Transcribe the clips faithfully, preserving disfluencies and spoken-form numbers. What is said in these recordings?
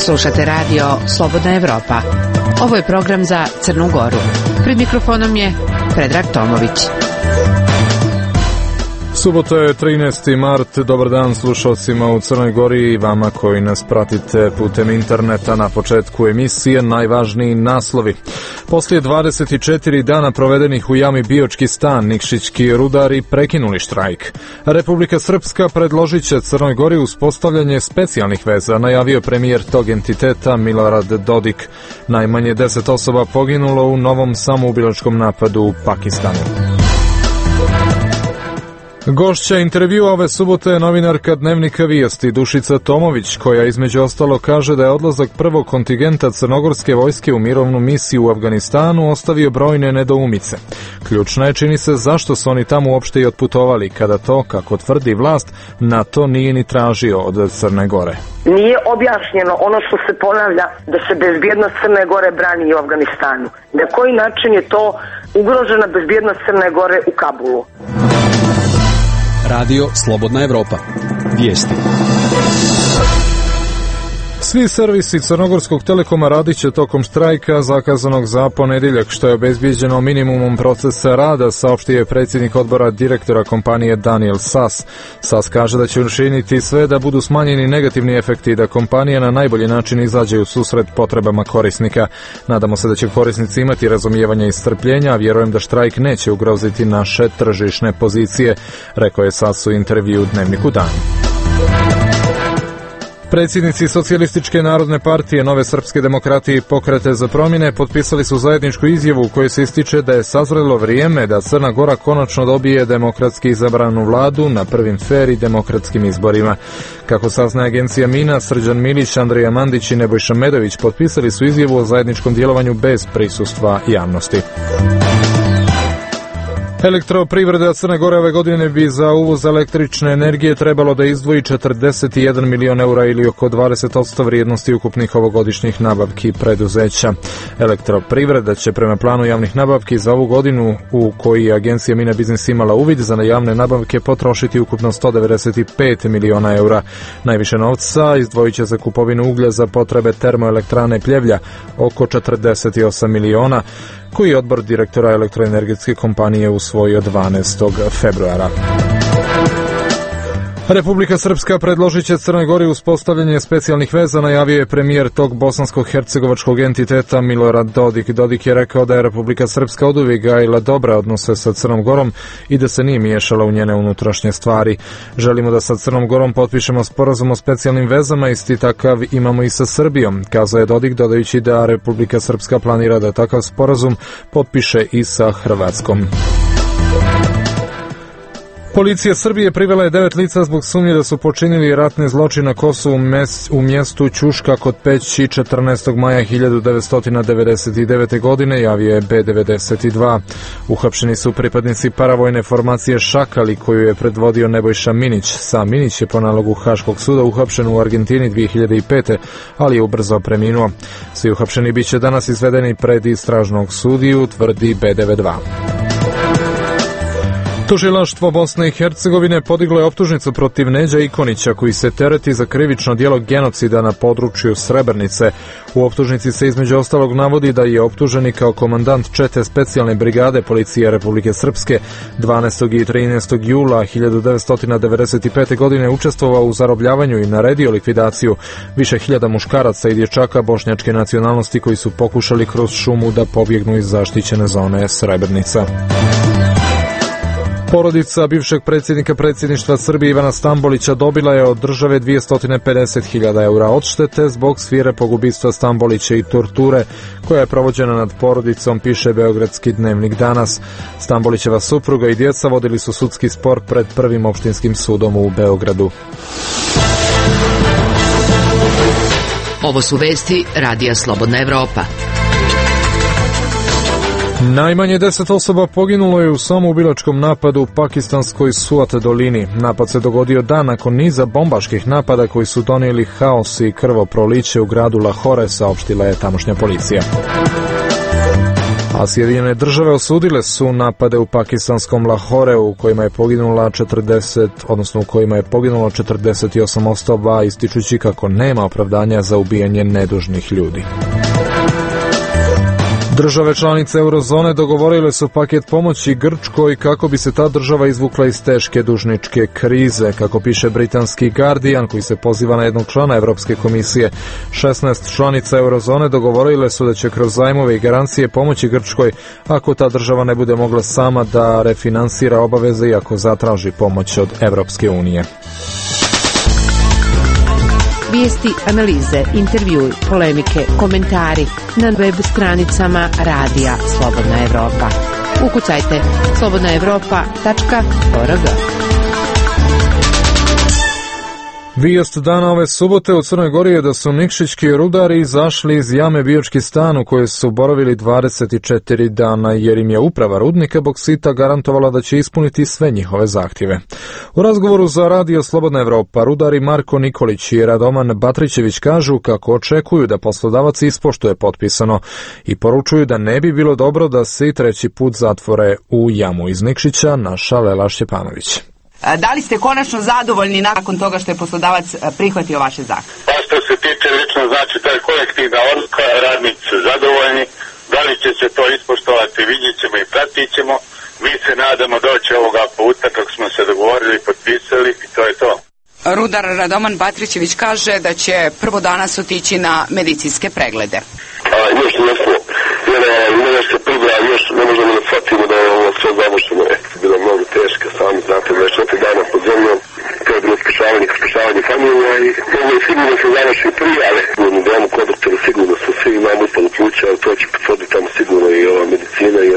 Slušate radio Slobodna Evropa. Ovo je program za Crnu Goru. Pred mikrofonom je Predrag Tomović. Subota je trinaesti mart. Dobar dan slušalcima u Crnoj Gori i vama koji nas pratite putem interneta. Na početku emisije najvažniji naslovi. Poslije dvadeset četiri dana provedenih u jami Biočki stan, nikšićki rudari prekinuli štrajk. Republika Srpska predložit će Crnoj Gori uspostavljanje specijalnih veza, najavio premijer tog entiteta Milorad Dodik. Najmanje deset osoba poginulo u novom samoubilačkom napadu u Pakistanu. Gošća intervjua ove subote je novinarka Dnevnika Vijesti Dušica Tomović, koja između ostalo kaže da je odlazak prvog kontingenta crnogorske vojske u mirovnu misiju u Afganistanu ostavio brojne nedoumice. Ključna je, čini se, zašto su oni tamo uopšte i otputovali, kada to, kako tvrdi vlast, NATO nije ni tražio od Crne Gore. Nije objašnjeno ono što se ponavlja, da se bezbjednost Crne Gore brani u Afganistanu. Na koji način je to ugrožena bezbjednost Crne Gore u Kabulu? Radio Slobodna Evropa. Vijesti. Svi servisi Crnogorskog telekoma radit će tokom štrajka zakazanog za ponedjeljak, što je obezbijeđeno minimumom procesa rada, saopštio je predsjednik odbora direktora kompanije Daniel Sas. Sas kaže da će učiniti sve da budu smanjeni negativni efekti i da kompanija na najbolji način izađe u susret potrebama korisnika. Nadamo se da će korisnici imati razumijevanja i strpljenja, a vjerujem da štrajk neće ugroziti naše tržišne pozicije, rekao je Sas u intervju Dnevniku Dan. Predsjednici Socijalističke narodne partije, Nove srpske demokratije i Pokrete za promjene potpisali su zajedničku izjavu u kojoj se ističe da je sazrelo vrijeme da Crna Gora konačno dobije demokratski izabranu vladu na prvim fer i demokratskim izborima. Kako saznaje agencija Mina, Srđan Milić, Andrija Mandić i Nebojša Medović potpisali su izjavu o zajedničkom djelovanju bez prisustva javnosti. Elektroprivreda Crne Gore ove godine bi za uvoz električne energije trebalo da izdvoji četrdeset jedan milion eura ili oko dvadeset posto vrijednosti ukupnih ovogodišnjih nabavki preduzeća. Elektroprivreda će prema planu javnih nabavki za ovu godinu, u koji je agencija Mina Biznis imala uvid, za javne nabavke potrošiti ukupno sto devedeset pet miliona eura. Najviše novca izdvojit će za kupovinu uglja za potrebe termoelektrane Pljevlja, oko četrdeset osam miliona, koji je odbor direktora elektroenergetske kompanije usvojio dvanaestog februara. Republika Srpska predložit će Crnoj Gori uspostavljanje specijalnih veza, najavio je premijer tog bosansko-hercegovačkog entiteta Milorad Dodik. Dodik je rekao da je Republika Srpska oduvijek gajila dobre odnose sa Crnom Gorom i da se nije miješala u njene unutrašnje stvari. Želimo da sa Crnom Gorom potpišemo sporazum o specijalnim vezama, isti takav imamo i sa Srbijom, kazao je Dodik, dodajući da Republika Srpska planira da takav sporazum potpiše i sa Hrvatskom. Policija Srbije privela je devet lica zbog sumnje da su počinili ratne zločine na Kosovu u mjestu Ćuška kod Peći četrnaestog maja hiljadu devetsto devedeset devete. godine, javio je B devedeset dva. Uhapšeni su pripadnici paravojne formacije Šakali, koju je predvodio Nebojša Minić. Sam Minić je po nalogu Haškog suda uhapšen u Argentini dvije hiljade pete. ali je ubrzo preminuo. Svi uhapšeni biće danas izvedeni pred istražnog sudiju, tvrdi B devedeset dva. Tužilaštvo Bosne i Hercegovine podiglo je optužnicu protiv Neđa Ikonića, koji se tereti za krivično djelo genocida na području Srebrnice. U optužnici se između ostalog navodi da je optuženi kao komandant čete specijalne brigade policije Republike Srpske dvanaestog i trinaestog jula hiljadu devetsto devedeset pete. godine učestvovao u zarobljavanju i naredio likvidaciju više hiljada muškaraca i dječaka bošnjačke nacionalnosti koji su pokušali kroz šumu da pobjegnu iz zaštićene zone Srebrenica. Porodica bivšeg predsjednika predsjedništva Srbije Ivana Stambolića dobila je od države dvjesto pedeset hiljada eura odštete zbog svirepog ubistva Stambolića i torture koja je provođena nad porodicom, piše Beogradski dnevnik danas. Stambolićeva supruga i djeca vodili su sudski spor pred prvim opštinskim sudom u Beogradu. Ovo su vesti Radija Slobodna Evropa. Najmanje deset osoba poginulo je u samoubilačkom napadu u pakistanskoj Suat dolini. Napad se dogodio dan nakon niza bombaških napada koji su donijeli haos i krvoproliće u gradu Lahore, saopštila je tamošnja policija. A Sjedinjene države osudile su napade u pakistanskom Lahoreu u kojima je poginula četrdeset, odnosno u kojima je poginulo četrdeset osam osoba, ističući kako nema opravdanja za ubijanje nedužnih ljudi. Države članice eurozone dogovorile su paket pomoći Grčkoj kako bi se ta država izvukla iz teške dužničke krize. Kako piše britanski Guardian, koji se poziva na jednog člana Europske komisije, šesnaest članica eurozone dogovorile su da će kroz zajmove i garancije pomoći Grčkoj ako ta država ne bude mogla sama da refinansira obaveze i ako zatraži pomoć od Europske unije. Vijesti, analize, intervjui, polemike, komentari na web stranicama Radija Slobodna Evropa. Ukucajte slobodna evropa tačka org. Vijest dana ove subote u Crnoj Gori je da su nikšićki rudari izašli iz jame Biočki stan u kojoj su boravili dvadeset četiri dana jer im je uprava rudnika boksita garantovala da će ispuniti sve njihove zahtjeve. U razgovoru za Radio Slobodna Evropa rudari Marko Nikolić i Radoman Batrićević kažu kako očekuju da poslodavac ispoštuje potpisano i poručuju da ne bi bilo dobro da se i treći put zatvore u jamu. Iz Nikšića naša Lela Šćepanović. Da li ste konačno zadovoljni nakon toga što je poslodavac prihvatio vaše zahtjeve? Pa što se tiče lično, znači to je kolektivna odluka, radnici su zadovoljni, da li će se to ispoštovati, vidjet ćemo i pratit ćemo. Mi se nadamo doći ovoga puta kako smo se dogovorili i potpisali i to je to. Rudar Radoman Batrićević kaže da će prvo danas otići na medicinske preglede. A, još nismo, jer ne se pribra, još ne možemo da shvatimo da je ovo sve završeno. Bilo mnogo teško, sami znate, dvadeset četiri dana pod zemljom, to je bilo spašavanje, spašavanje familija i ovo je sigurno se završi prije, ali u domu kod doktora sigurno su svi imamo upalo pluća, ali to će potvrditi tamo sigurno i ova medicina, jer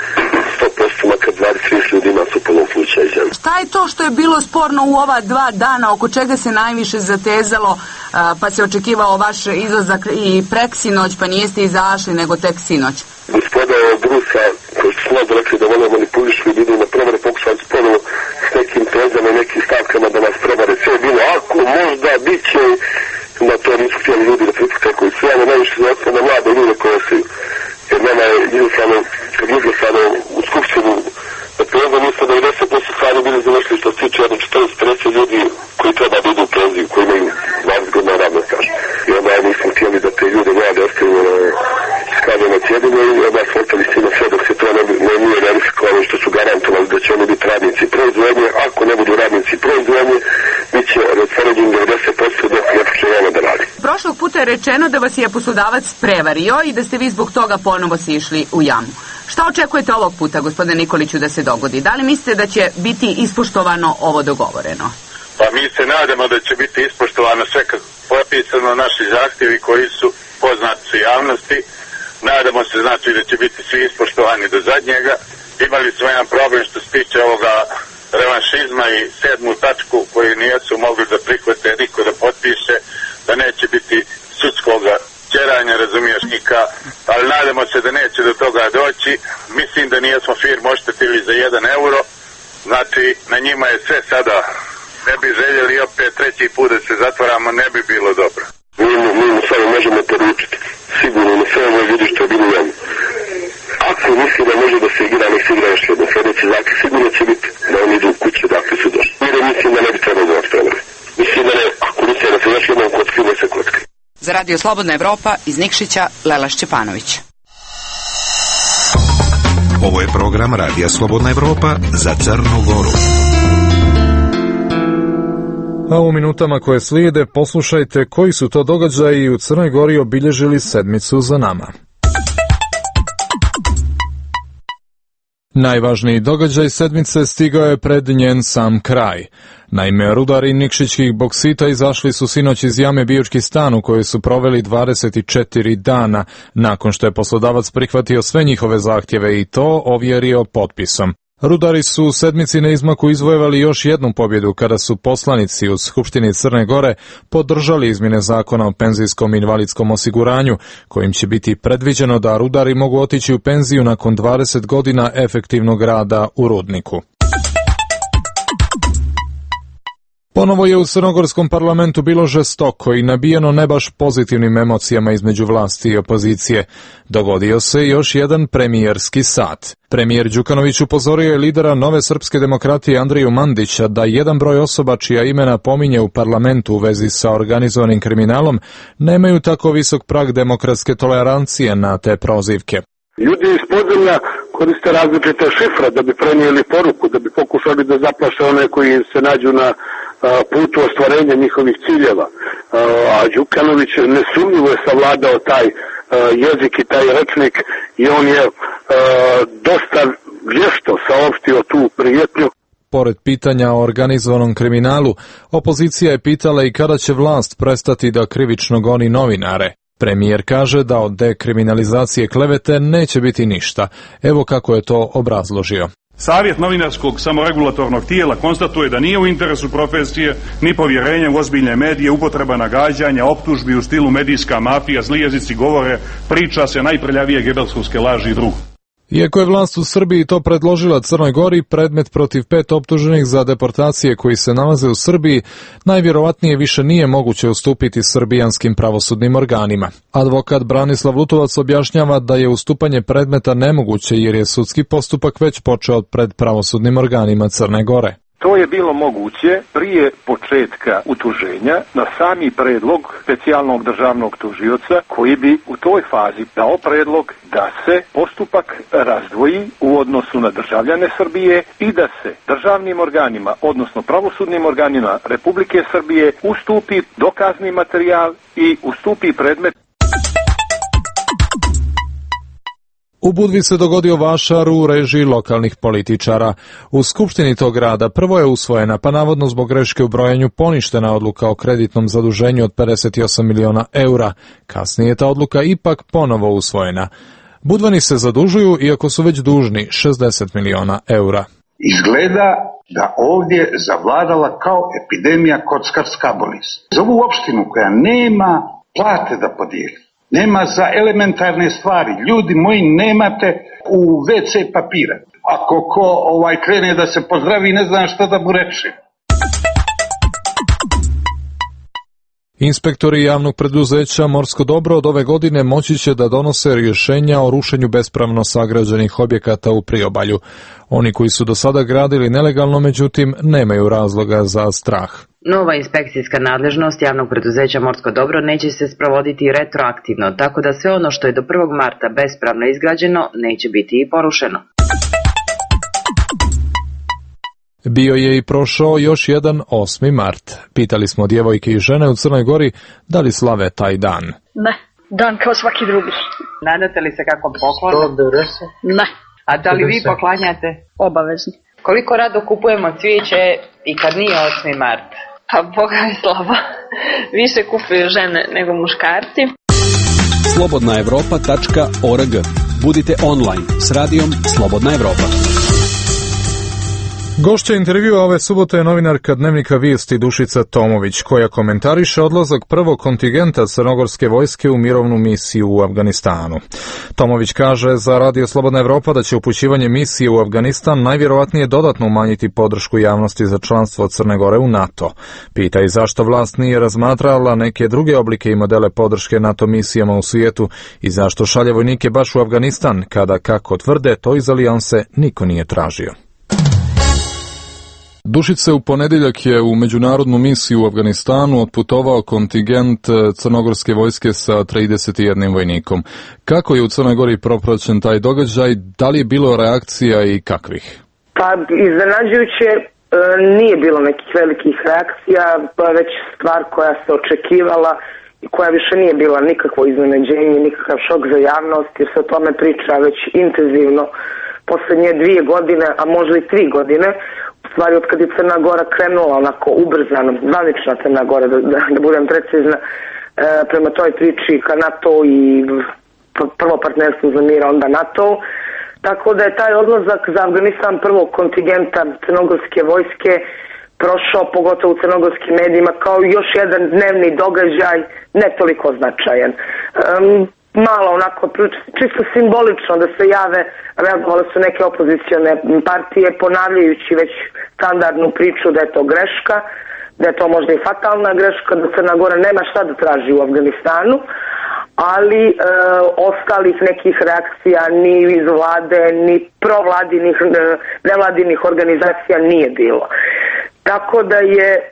sto posto makar dvadeset trideset ljudi ima s upalom pluća i zemlje. Šta je to što je bilo sporno u ova dva dana, oko čega se najviše zatezalo, pa se očekivao vaš izlazak i preksinoć, pa nijeste izašli nego tek sinoć? Gospoda od Rusa, koji su slabo rekli da vole manipulišu i idu na prevare, pokušati ponovo s nekim tezama i nekim stavkama da nas prevare. Sve je bilo ako, možda, bit će, da to nisu htjeli ljudi da pripuste koji su javno najviše znači na mlade ljude koje su. Jer nama je izglasano, kad je izglasano u skupštinu da preza, mi smo devedeset posto stvari bili završili što se tiče jedno četrdeset pedeset ljudi koji treba da idu u penziju, koji imaju dvadeset godina radnog staža. I onda nismo htjeli da te ljude mlade ostavimo na iskazano cjedinu i onda smo ostali s njima sve dok se to ne, ne nije verifikovano što su garantovali da će oni biti radnici proizvodnje. Ako ne budu radnici proizvodnje, bit će raspoređen devedeset posto dok ne počne ono da radi. Prošlog puta je rečeno da vas je poslodavac prevario i da ste vi zbog toga ponovo sišli u jamu. Šta očekujete ovog puta, gospodine Nikoliću, da se dogodi? Da li mislite da će biti ispoštovano ovo dogovoreno? Pa mi se nadamo da će biti ispoštovano sve kako potpisano, naši zahtjevi koji su poznati javnosti. Nadamo se znači da će biti svi ispoštovani do zadnjega. Imali smo jedan problem što se tiče ovoga revanšizma i sedmu tačku koju nijesu mogli da prihvate, niko da potpiše, da neće biti sudskoga tjeranja, razumiješ, nika, ali nadamo se da neće do toga doći. Mislim da nijesmo firmu oštetili za jedan euro, znači na njima je sve sada. Ne bi željeli opet treći put da se zatvaramo, ne bi bilo dobro. Mi, mi mu samo možemo poručiti, sigurno na sve ovo ljudi što je bilo u jamu. Ako misli da može da se igra, nek se igra još jedno. Sljedeći zakon sigurno će biti da oni idu u kuće dakle su došli. Jer mislim da ne bi trebalo zvati trenere. Mislim da ne, ako misli da se još jednom kocki, ne se kocki. Za Radio Slobodna Evropa iz Nikšića, Lela Šćepanović. Ovo je program Radija Slobodna Evropa za Crnu Goru. A u minutama koje slijede poslušajte koji su to događaji u Crnoj Gori obilježili sedmicu za nama. Najvažniji događaj sedmice stigao je pred njen sam kraj. Naime, rudari nikšićkih boksita izašli su sinoć iz jame Biočki stan u kojoj su proveli dvadeset četiri dana, nakon što je poslodavac prihvatio sve njihove zahtjeve i to ovjerio potpisom. Rudari su u sedmici na izmaku izvojevali još jednu pobjedu kada su poslanici u Skupštini Crne Gore podržali izmjene zakona o penzijskom i invalidskom osiguranju, kojim će biti predviđeno da rudari mogu otići u penziju nakon dvadeset godina efektivnog rada u rudniku. Ponovo je u crnogorskom parlamentu bilo žestoko i nabijeno ne baš pozitivnim emocijama između vlasti i opozicije. Dogodio se još jedan premijerski sat. Premijer Đukanović upozorio je lidera Nove srpske demokratije Andriju Mandića da jedan broj osoba čija imena pominje u parlamentu u vezi sa organizovanim kriminalom nemaju tako visok prag demokratske tolerancije na te prozivke. Ljudi iz podzemlja koriste različite šifre da bi prenijeli poruku, da bi pokušali da zaplaše one koji se nađu na putu ostvarenja njihovih ciljeva. A Đukanović nesumnjivo je savladao taj jezik i taj rečnik i on je dosta vješto saopštio tu prijetnju. Pored pitanja o organizovanom kriminalu, opozicija je pitala i kada će vlast prestati da krivično goni novinare. Premijer kaže da od dekriminalizacije klevete neće biti ništa. Evo kako je to obrazložio. Savjet novinarskog samoregulatornog tijela konstatuje da nije u interesu profesije ni povjerenja u ozbiljne medije, upotreba nagađanja, optužbi u stilu medijska mafija, zli jezici govore, priča se najprljavije gebelskovske laži i drugo. Iako je vlast u Srbiji to predložila Crnoj Gori, predmet protiv pet optuženih za deportacije koji se nalaze u Srbiji, najvjerovatnije više nije moguće ustupiti srbijanskim pravosudnim organima. Advokat Branislav Lutovac objašnjava da je ustupanje predmeta nemoguće jer je sudski postupak već počeo pred pravosudnim organima Crne Gore. To je bilo moguće prije početka utuženja na sami predlog specijalnog državnog tužioca koji bi u toj fazi dao predlog da se postupak razdvoji u odnosu na državljane Srbije i da se državnim organima, odnosno pravosudnim organima Republike Srbije ustupi dokazni materijal i ustupi predmet. U Budvi se dogodio vašar u režiji lokalnih političara. U skupštini tog grada prvo je usvojena, pa navodno zbog greške u brojanju poništena odluka o kreditnom zaduženju od pedeset osam miliona eura. Kasnije je ta odluka ipak ponovo usvojena. Budvani se zadužuju, iako su već dužni šezdeset miliona eura. Izgleda da ovdje zavladala kao epidemija kockarska bolest. Za ovu opštinu koja nema plate da podijeli, nema za elementarne stvari. Ljudi moji, nemate u ve ce papira. Ako ko ovaj krene da se pozdravi, ne znam šta da mu reče. Inspektori javnog preduzeća Morsko dobro od ove godine moći će da donose rješenja o rušenju bespravno sagrađenih objekata u priobalju. Oni koji su do sada gradili nelegalno, međutim, nemaju razloga za strah. Nova inspekcijska nadležnost javnog preduzeća Morsko dobro neće se sprovoditi retroaktivno, tako da sve ono što je do prvog marta bespravno izgrađeno neće biti i porušeno. Bio je i prošao još jedan osmi mart. Pitali smo djevojke i žene u Crnoj Gori da li slave taj dan. Ne, dan kao svaki drugi. Nadate li se kakvom poklonu? Ne. A da li vi poklanjate? Obavezno. Koliko rado kupujemo cvijeće i kad nije osmi mart? Pa Boga je slava. Više kupuju žene nego muškarci. slobodna evropa tačka org. Budite online s radijom Slobodna Evropa. Gošća intervjua ove subote je novinarka Dnevnika Vijesti Dušica Tomović, koja komentariše odlazak prvog kontingenta crnogorske vojske u mirovnu misiju u Afganistanu. Tomović kaže za Radio Slobodna Evropa da će upućivanje misije u Afganistan najvjerovatnije dodatno umanjiti podršku javnosti za članstvo Crne Gore u NATO. Pita i zašto vlast nije razmatrala neke druge oblike i modele podrške NATO misijama u svijetu i zašto šalje vojnike baš u Afganistan, kada, kako tvrde, to iz alijanse niko nije tražio. Dušice, u ponedjeljak je u međunarodnu misiju u Afganistanu otputovao kontingent crnogorske vojske sa trideset jedan vojnikom. Kako je u Crnoj Gori propraćen taj događaj, da li je bilo reakcija i kakvih? Pa iznenađujuće nije bilo nekih velikih reakcija, to je već stvar koja se očekivala i koja više nije bila nikakvo iznenađenje, nikakav šok za javnost, jer se o tome priča već intenzivno posljednje dvije godine, a možda i tri godine. U stvari, od kad je Crna Gora krenula onako ubrzano, zvanična Crna Gora, da, da, da budem precizna, e, prema toj priči ka NATO i prvo partnerstvo za mir, onda NATO. Tako da je taj odlazak za Afganistan prvog kontingenta crnogorske vojske prošao, pogotovo u crnogorskim medijima, kao još jedan dnevni događaj, ne toliko značajan. Um, malo onako, čisto simbolično da se jave, reagovale su neke opozicione partije ponavljajući već standardnu priču da je to greška, da je to možda i fatalna greška, da Crna Gora nema šta da traži u Afganistanu, ali e, ostalih nekih reakcija ni iz vlade, ni provladinih, nevladinih organizacija nije bilo. Tako da je e,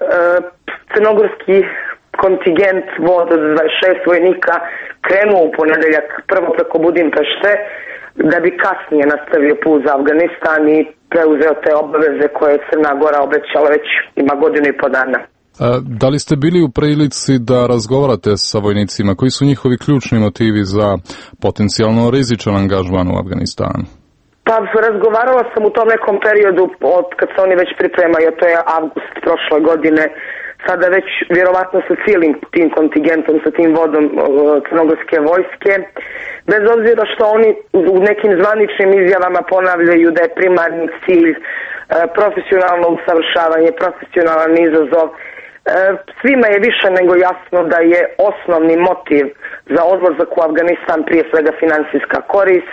crnogorski kontingent od dvadeset šest vojnika krenuo u ponedeljak prvo preko Budimpešte, da bi kasnije nastavio put za Afganistan i preuzeo te obaveze koje je Crna Gora obećala već ima godinu i po dana. Da li ste bili u prilici da razgovarate sa vojnicima? Koji su njihovi ključni motivi za potencijalno rizičan angažman u Afganistanu? Pa razgovarala sam u tom nekom periodu od kad se oni već pripremaju, to je avgust prošle godine, sada već vjerovatno sa cijelim tim kontingentom, sa tim vodom crnogorske vojske, bez obzira što oni u nekim zvaničnim izjavama ponavljaju da je primarni cilj profesionalno usavršavanje, profesionalan izazov. Svima je više nego jasno da je osnovni motiv za odlazak u Afganistan prije svega finansijska korist.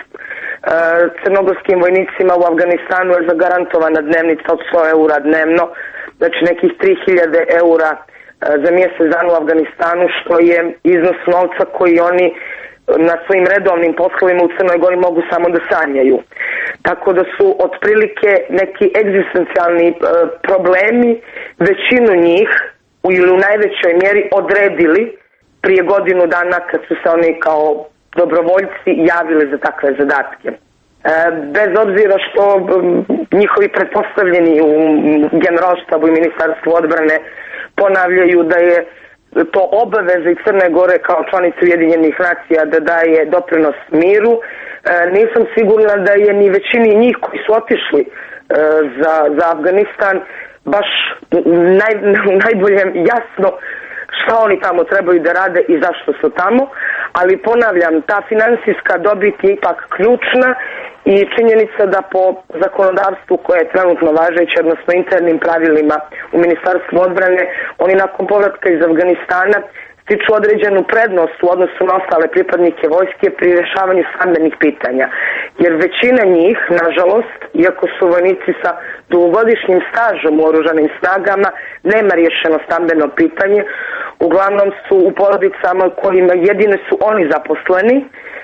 Crnogorskim vojnicima u Afganistanu je zagarantovana dnevnica od sto eura dnevno, znači nekih tri hiljade eura za mjesec dana u Afganistanu, što je iznos novca koji oni na svojim redovnim poslovima u Crnoj Gori mogu samo da sanjaju. Tako da su otprilike neki egzistencijalni problemi većinu njih ili u najvećoj mjeri odredili prije godinu dana kad su se oni kao dobrovoljci javili za takve zadatke. E, bez obzira što njihovi pretpostavljeni u Generalštabu i Ministarstvu odbrane ponavljaju da je to obaveza i Crne Gore kao članice Ujedinjenih nacija da daje doprinos miru, e, nisam sigurna da je ni većini njih koji su otišli e, za, za Afganistan baš naj, najbolje jasno šta oni tamo trebaju da rade i zašto su tamo, ali ponavljam, ta finansijska dobit je ipak ključna i činjenica da po zakonodavstvu koje je trenutno važeće, odnosno internim pravilima u Ministarstvu odbrane, oni nakon povratka iz Afganistana stiču određenu prednost u odnosu na ostale pripadnike vojske pri rješavanju stambenih pitanja. Jer većina njih, nažalost, iako su vojnici sa dugogodišnjim stažom u oružanim snagama, nema rješeno stambeno pitanje. Uglavnom su u porodicama kojima jedine su oni zaposleni, e,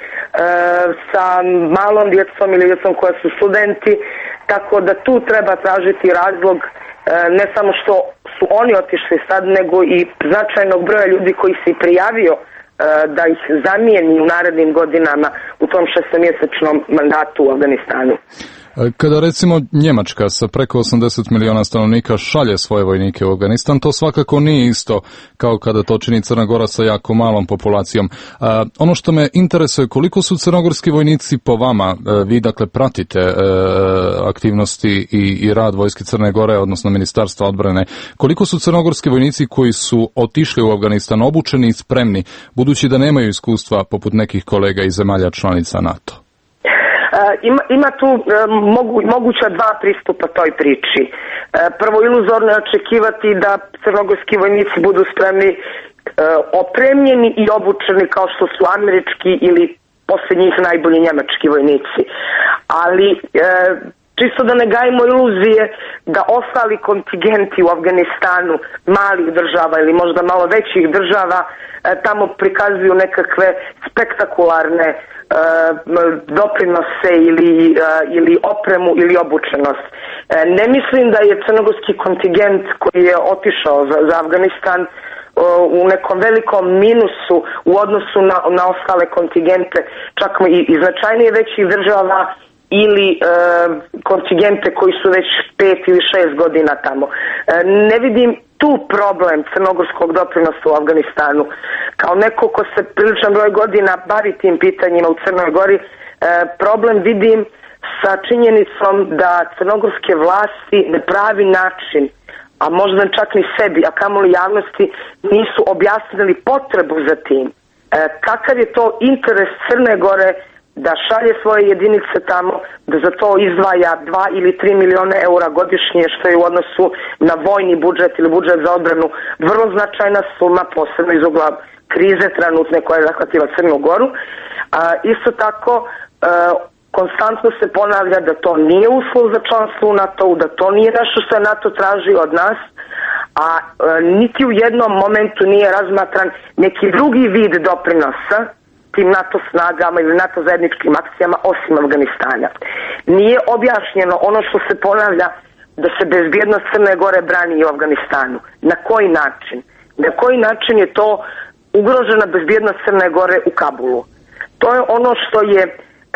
sa malom djecom ili djecom koja su studenti, tako da tu treba tražiti razlog ne samo što su oni otišli sad, nego i značajnog broja ljudi koji se i prijavio da ih zamijeni u narednim godinama u tom šestomjesečnom mandatu u Afganistanu. Kada recimo Njemačka sa preko osamdeset miliona stanovnika šalje svoje vojnike u Afganistan, to svakako nije isto kao kada to čini Crna Gora sa jako malom populacijom. A, ono što me interesuje, koliko su crnogorski vojnici po vama, vi dakle pratite e, aktivnosti i, i rad vojske Crne Gore, odnosno Ministarstva odbrane, koliko su crnogorski vojnici koji su otišli u Afganistan obučeni i spremni, budući da nemaju iskustva poput nekih kolega iz zemalja članica NATO? Ima, ima tu mogu, moguća dva pristupa toj priči. Prvo, iluzorno je očekivati da crnogorski vojnici budu spremni, opremljeni i obučeni kao što su američki ili poslije njih najbolji njemački vojnici. Ali čisto da ne gajimo iluzije da ostali kontingenti u Afganistanu malih država ili možda malo većih država tamo prikazuju nekakve spektakularne doprinose ili, ili opremu ili obučenost. Ne mislim da je crnogorski kontingent koji je otišao za, za Afganistan u nekom velikom minusu u odnosu na, na ostale kontingente, čak i, i značajnije većih država ili e, kontingente koji su već pet ili šest godina tamo. E, ne vidim tu problem crnogorskog doprinosa u Afganistanu. Kao neko ko se priličan broj godina bavi tim pitanjima u Crnoj Gori, e, problem vidim sa činjenicom da crnogorske vlasti na pravi način, a možda čak ni sebi, a kamoli javnosti, nisu objasnili potrebu za tim. E, kakav je to interes Crne Gore da šalje svoje jedinice tamo, da za to izdvaja dva ili tri miliona eura godišnje, što je u odnosu na vojni budžet ili budžet za odbranu vrlo značajna suma, posebno iz ugla krize trenutne koja je zahvatila Crnu Goru. A, isto tako, a, konstantno se ponavlja da to nije uslov za članstvo u NATO-u, da to nije nešto što je NATO traži od nas, a e, niti u jednom momentu nije razmatran neki drugi vid doprinosa tim NATO snagama ili NATO zajedničkim akcijama osim Afganistana. Nije objašnjeno ono što se ponavlja, da se bezbjednost Crne Gore brani i u Afganistanu. Na koji način? Na koji način je to ugrožena bezbjednost Crne Gore u Kabulu? To je ono što je e,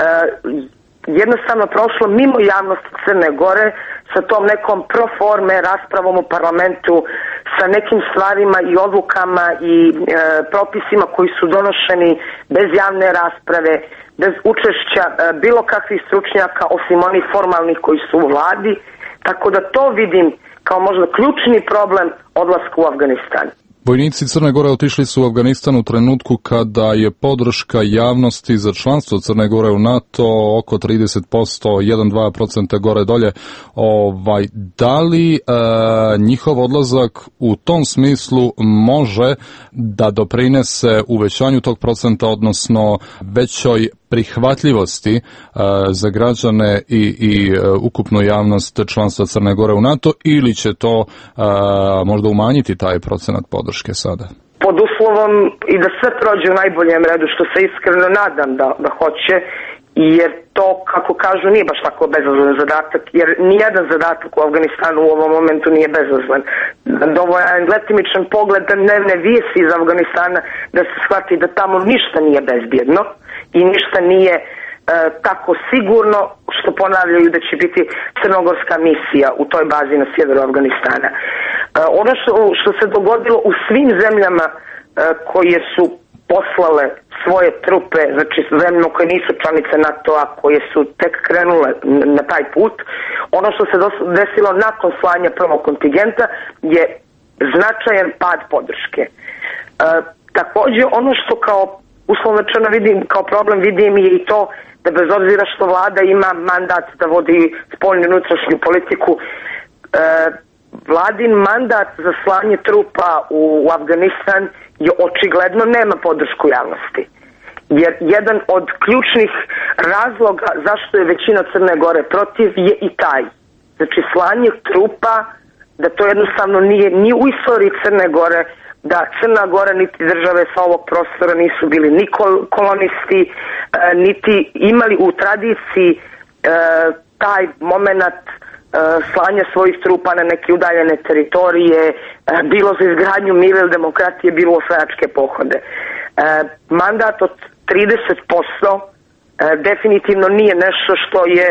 jednostavno prošlo mimo javnosti Crne Gore sa tom nekom proforme raspravom u parlamentu, sa nekim stvarima i odlukama i e, propisima koji su donošeni bez javne rasprave, bez učešća e, bilo kakvih stručnjaka osim onih formalnih koji su u vladi, tako da to vidim kao možda ključni problem odlaska u Afganistan. Vojnici Crne Gore otišli su u Afganistan u trenutku kada je podrška javnosti za članstvo Crne Gore u NATO oko trideset posto, jedan do dva procenta gore dolje. Ovaj, da li e, njihov odlazak u tom smislu može da doprinese uvećanju tog procenta, odnosno većoj prihvatljivosti e, za građane i, i e, ukupnu javnost članstva Crne Gore u NATO, ili će to e, možda umanjiti taj procenat podrške sada? Pod uslovom i da sve prođe u najboljem redu, što se iskreno nadam da, da hoće, jer to, kako kažu, nije baš tako bezazlen zadatak, jer nijedan zadatak u Afganistanu u ovom momentu nije bezazlen. Dovoljan letimičan pogled na dnevne vijesti iz Afganistana da se shvati da tamo ništa nije bezbjedno i ništa nije e, tako sigurno, što ponavljaju da će biti crnogorska misija u toj bazi na sjeveru Afganistana. E, ono što, što se dogodilo u svim zemljama e, koje su poslale svoje trupe, znači zemljama koje nisu članice NATO-a, koje su tek krenule na taj put, ono što se desilo nakon slanja prvog kontingenta je značajan pad podrške. E, također ono što kao uslovno rečeno vidim kao problem, vidim je i to da bez obzira što vlada ima mandat da vodi spoljnu i unutrašnju politiku, e, vladin mandat za slanje trupa u, u Afganistan je očigledno nema podršku javnosti. Jer jedan od ključnih razloga zašto je većina Crne Gore protiv je i taj. Znači slanje trupa, da to jednostavno nije ni u istoriji Crne Gore, da Crna Gora niti države sa ovog prostora nisu bili ni kolonisti, e, niti imali u tradiciji e, taj moment e, slanja svojih trupa na neke udaljene teritorije, e, bilo za izgradnju mira ili demokratije, bilo osvajačke pohode. E, mandat od trideset posto e, definitivno nije nešto što je e,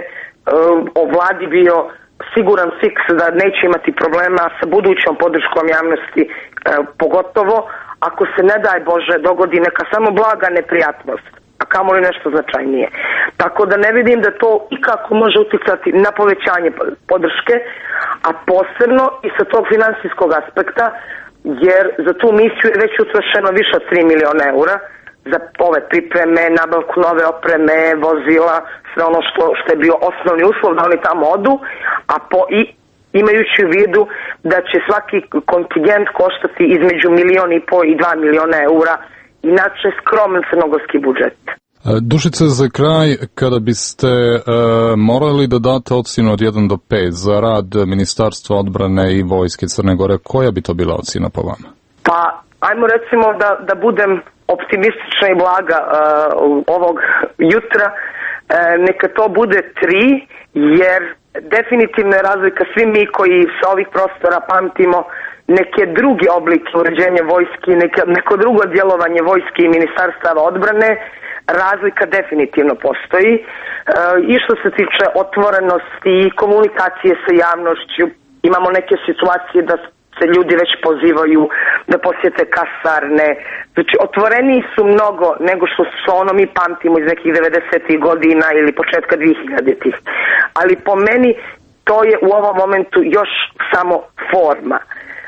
o vladi bio siguran fiks da neće imati problema sa budućom podrškom javnosti, e, pogotovo ako se, ne daj Bože, dogodi neka samo blaga neprijatnost, a kamoli nešto značajnije. Tako da ne vidim da to ikako može uticati na povećanje podrške, a posebno i sa tog finansijskog aspekta, jer za tu misiju je već utrošeno više od tri miliona eura, za ove pripreme, nabavku nove opreme, vozila, sve ono što, što je bio osnovni uslov da oni tamo odu, a po, i imajući u vidu da će svaki kontingent koštati između milion i po i dva miliona eura, inače skroman crnogorski budžet. Dušice, za kraj, kada biste e, morali da date ocjenu od jedan do pet za rad Ministarstva odbrane i Vojske Crne Gore, koja bi to bila ocjena po vama? Pa, ajmo recimo da, da budem optimistična i blaga uh, ovog jutra, uh, neka to bude tri, jer definitivno je razlika svi mi koji sa ovih prostora pamtimo neke druge oblike uređenja vojske, neke, neko drugo djelovanje vojske i ministarstava odbrane, razlika definitivno postoji. Uh, I što se tiče otvorenosti i komunikacije sa javnošću, imamo neke situacije da se ljudi već pozivaju da posjete kasarne. Znači, otvoreniji su mnogo nego što su ono mi pamtimo iz nekih devedesetih godina ili početka dvihiljaditih. Ali po meni to je u ovom momentu još samo forma.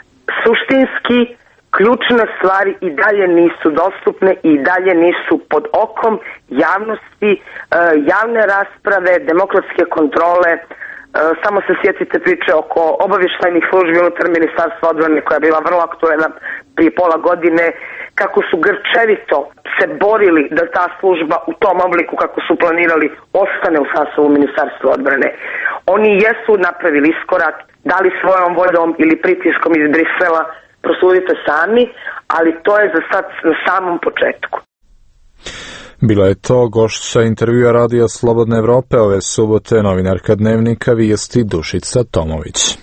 Suštinski, ključne stvari i dalje nisu dostupne i dalje nisu pod okom javnosti, javne rasprave, demokratske kontrole. Samo se sjetite priče oko obavještajnih službi unutar Ministarstva odbrane koja je bila vrlo aktuelna prije pola godine, kako su grčevito se borili da ta služba u tom obliku kako su planirali ostane u sastavu Ministarstva odbrane. Oni jesu napravili iskorak, da li svojom voljom ili pritiskom iz Brisela, prosudite sami, ali to je za sad na samom početku. Bila je to gošća intervjua Radija Slobodne Evrope ove subote, novinarka Dnevnika Vijesti Dušica Tomović.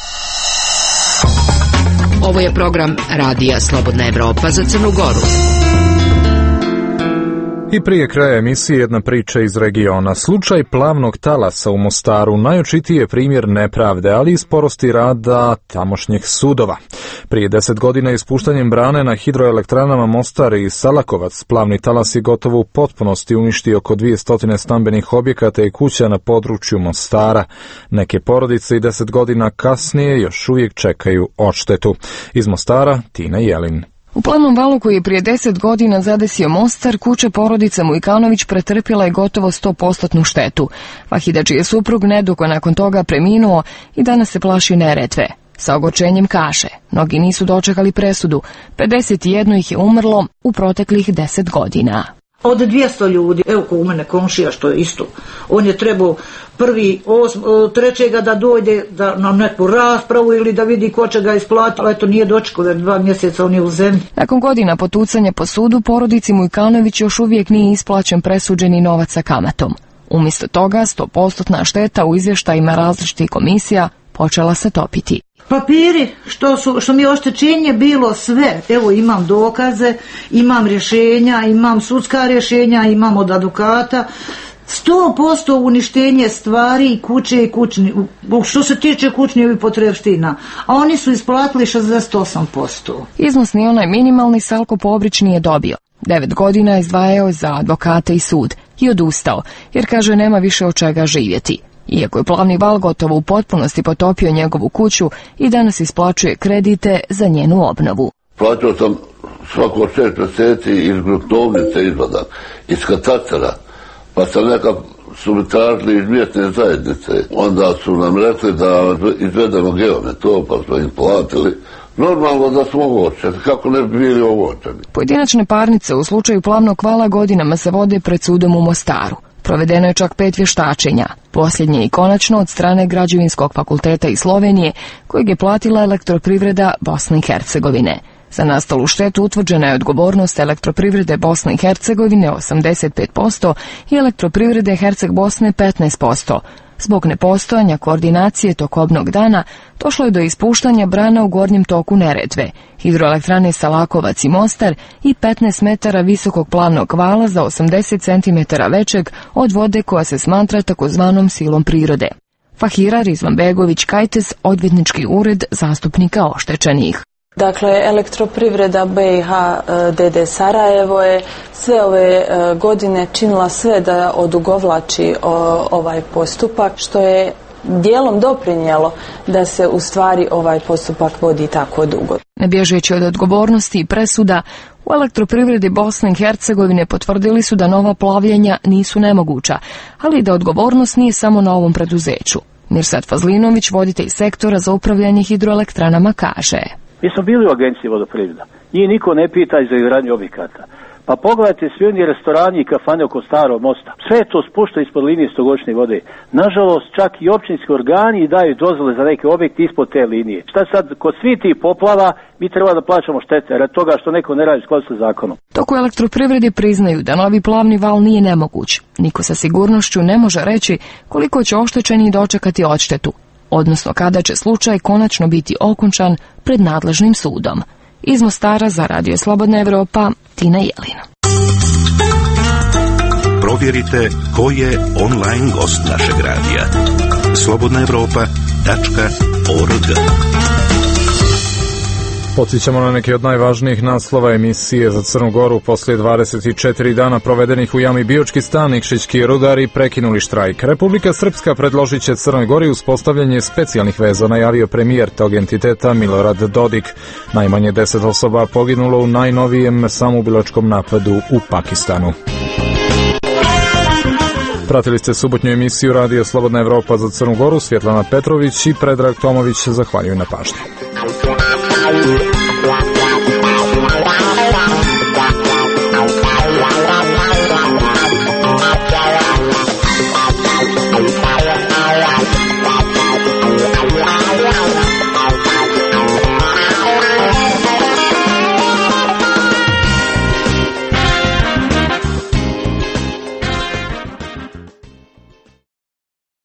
Ovo je program Radija Slobodna Evropa za Crnu Goru. I prije kraja emisije jedna priča iz regiona. Slučaj plavnog talasa u Mostaru najočitiji je primjer nepravde, ali i sporosti rada tamošnjih sudova. Prije deset godina ispuštanjem brane na hidroelektranama Mostar i Salakovac plavni talas je gotovo u potpunosti uništio oko dvjesto stambenih objekata i kuća na području Mostara. Neke porodice i deset godina kasnije još uvijek čekaju odštetu. Iz Mostara, Tina Jelin. U plavnom valu koji je prije deset godina zadesio Mostar, kuća porodica Mujkanović pretrpjela je gotovo sto posto štetu. Vahida, čiji je suprug nedugo nakon toga preminuo i danas se plaši Neretve. Sa ogorčenjem kaže, mnogi nisu dočekali presudu, pedeset jedan ih je umrlo u proteklih deset godina. Od dvjesto ljudi, evo ko u mene komšija što je isto, on je trebao prvi, osm, trećega da dođe da, na neku raspravu ili da vidi ko će ga isplatiti, ali eto nije dočekao, jer dva mjeseca on je u zemlji. Nakon godina potucanja po sudu, porodici Mujkanović još uvijek nije isplaćen presuđeni novac sa kamatom. Umjesto toga, sto posto šteta u izvještajima različitih komisija počela se topiti. Papiri, što, su, što mi je oštećenje bilo sve, evo imam dokaze, imam rješenja, imam sudska rješenja, imam od advokata, sto posto uništenje stvari, kuće i kućni, što se tiče kućnih potrepština, a oni su isplatili šezdeset osam posto. Iznos ni onaj minimalni Salko Pobrić nije dobio. Devet godina izdvajao za advokate i sud i odustao, jer kaže nema više od čega živjeti. Iako je plavni val gotovo u potpunosti potopio njegovu kuću i danas isplaćuje kredite za njenu obnovu. Plaćao sam svako šest mjeseci iz gruntovnice izvadak, iz katastara, pa sam nekak su mi tražili iz mjesne zajednice. Onda su nam rekli da izvedemo geone to, pa smo im platili. Normalno da smo ovočeni, kako ne bi bili ovočeni. Pojedinačne parnice u slučaju plavnog vala godinama se vode pred sudom u Mostaru. Provedeno je čak pet vještačenja, posljednje i konačno od strane Građevinskog fakulteta iz Slovenije, kojeg je platila Elektroprivreda Bosne i Hercegovine. Za nastalu štetu utvrđena je odgovornost Elektroprivrede Bosne i Hercegovine osamdeset pet posto i Elektroprivrede Herceg Bosne petnaest posto. Zbog nepostojanja koordinacije tokobnog dana došlo je do ispuštanja brana u gornjem toku Neretve, hidroelektrane Salakovac i Mostar i petnaest metara visokog plavnog vala za osamdeset centimetara većeg od vode koja se smatra takozvanom silom prirode. Fahira Rizvanbegović Kajtes, odvjetnički ured zastupnika oštećenih. Dakle, Elektroprivreda B i H D D Sarajevo je sve ove godine činila sve da odugovlači ovaj postupak, što je dijelom doprinijelo da se u stvari ovaj postupak vodi tako dugo. Ne bježeći od odgovornosti i presuda, u Elektroprivredi Bosne i Hercegovine potvrdili su da nova plavljenja nisu nemoguća, ali da odgovornost nije samo na ovom preduzeću. Mirsad Fazlinović, voditelj sektora za upravljanje hidroelektranama, kaže: Mi smo bili u agenciji vodoprivreda. Njih niko ne pita za izgradnju objekata. Pa pogledajte svi oni restorani i kafane oko Starog mosta. Sve je to spušta ispod linije stogodišnje vode. Nažalost, čak i općinski organi daju dozvole za neke objekte ispod te linije. Šta sad, kod svi tih poplava mi treba da plaćamo štete radi toga što neko ne radi u skladu sa zakonom. Dok u Elektroprivredi priznaju da novi plavni val nije nemoguć, niko sa sigurnošću ne može reći koliko će oštećeni dočekati odštetu, odnosno kada će slučaj konačno biti okončan pred nadležnim sudom. Iz Mostara za Radio Slobodna Evropa, Tina Jelin. Provjerite ko je online gost našeg radija. slobodna evropa tačka org. Podsjećamo na neke od najvažnijih naslova emisije za Crnu Goru. Poslije dvadeset četiri dana provedenih u jami Biočki stan, Nikšićki rudari prekinuli štrajk. Republika Srpska predložit će Crnoj Gori uspostavljanje specijalnih veza, najavio premijer tog entiteta Milorad Dodik. Najmanje deset osoba poginulo u najnovijem samoubilačkom napadu u Pakistanu. Pratili ste subotnju emisiju Radio Slobodna Evropa za Crnu Goru. Svjetlana Petrović i Predrag Tomović zahvaljuju na pažnji.